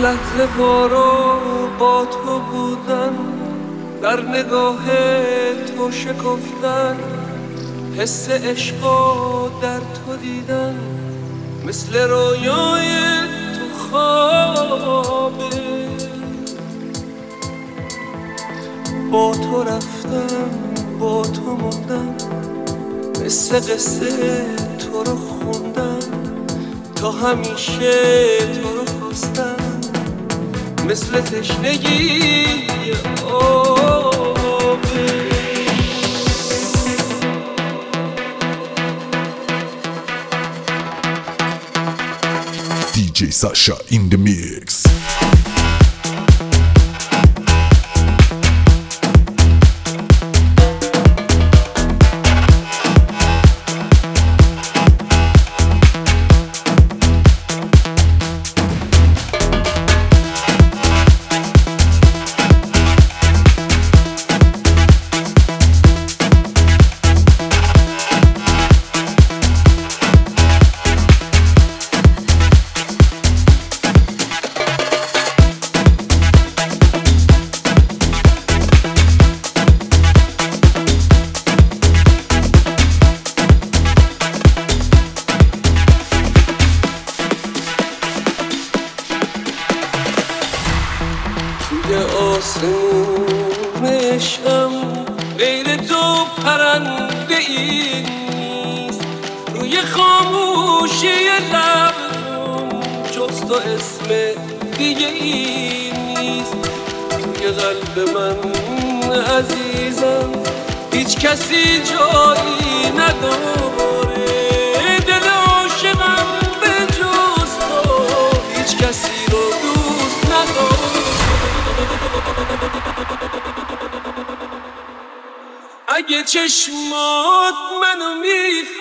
لحظه پارو با تو بودن، در نگاه تو شکفتن، حس عشقا در تو دیدن، مثل رویای تو خوابه. با تو رفتم با تو موندم، مثل قصه تو رو خوندم، تا همیشه تو رو خواستم، مثل تشنگی آبه. DJ Sasha in the mix. توی آسمون عشقم غیر تو پرنده ای نیست، روی خاموشی لبم جز تو اسم دیگه ای نیست. توی قلب من عزیزم هیچ کسی جایی نداره، دل عاشقم به جز تو هیچ کسی رو دوست نداره. اگه چشمات منو می‌خواد